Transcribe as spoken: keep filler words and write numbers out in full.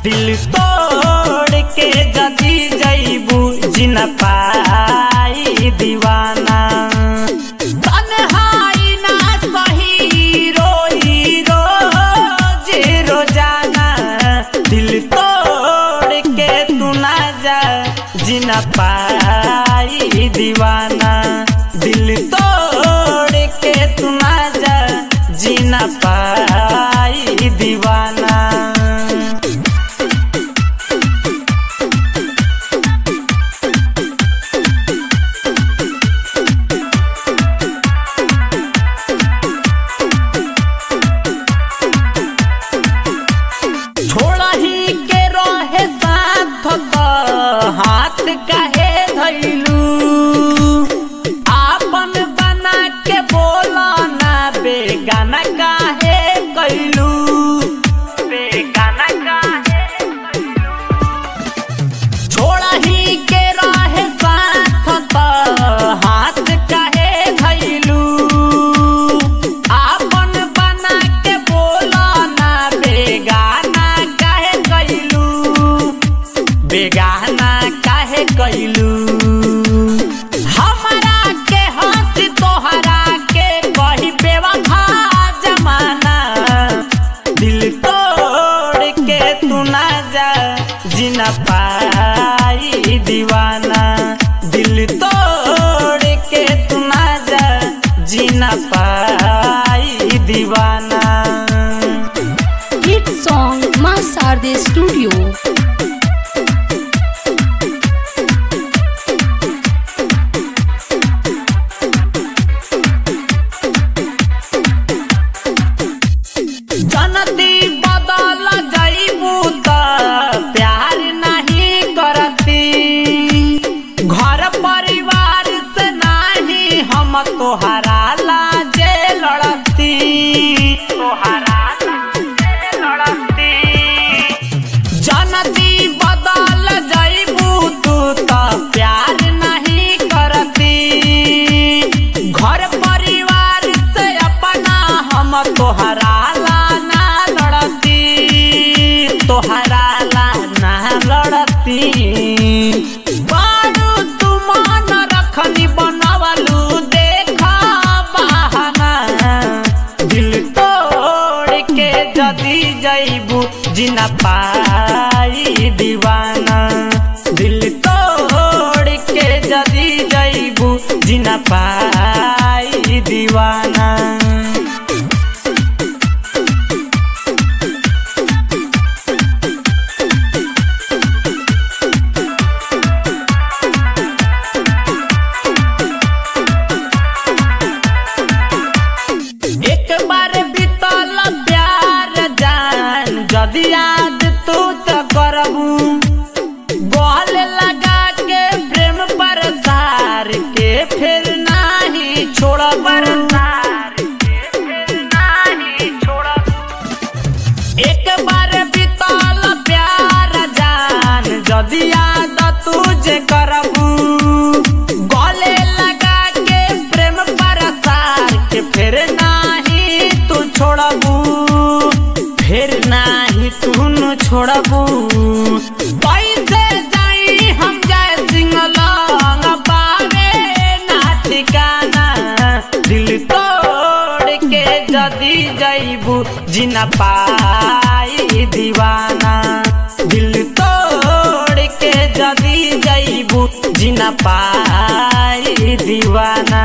दिल तोड़ के जदी जईबू जिन पाई दीवाना तन्हाई ना सही रोई रोज रोजाना दिल तोड़ के तू ना जा जिन पाई दीवाना दिल तोड़ के तू ना जा जिन पाई दीवाना हाथ काहे धइलू आपन बना के बोला ना बेगाना काहे कइलू बेगाना काहे कइलू छोड़ा ही के रहे साथ त हाथ काहे धइलू आपन बना के बोला ना बेगाना काहे कइलू बेगाना काहे कइलू हमरा के हंसी तोहरा के कही बेवफा जमाना दिल तोड़ के तू ना जा जिन पाई दीवाना दिल तोड़ के तू ना जा जिन पाई दीवाना हिट सॉन्ग मां शारदे स्टूडियो जनती बदल जईबू त प्यार नहीं करती घर परिवार से नहीं हम तोहरा लाजे लड़ती तोहरा लाजे लड़ती जनती बदल जईबू तू त प्यार नहीं करती घर परिवार से अपना हम तोहरा तोहरा ला ना लड़ती बारू तू मान रखनी बनवलू देखा बहाना दिल तोड़ के जदी जईबू जिन पाई दीवाना दिल तोड़ के जदी जईबू जिन पाई दीवाना जदी याद तू तो करबू गोल लगा के प्रेम पर सार के फिर नहीं छोड़ बरसार के फिर नहीं छोड़ एक बार बीतल प्यार जान जदी याद तुझे करबू गोले लगा के प्रेम पर सार के फिर नहीं तू छोड़बू फिर नाही तू न छोड़बू कैसे जाई हम जाए सिंगलंग पावे ना ठिकाना दिल तोड़ के जदी जईबू जिन पाई दीवाना दिल तोड़ के जदी जईबू जिन पाई दीवाना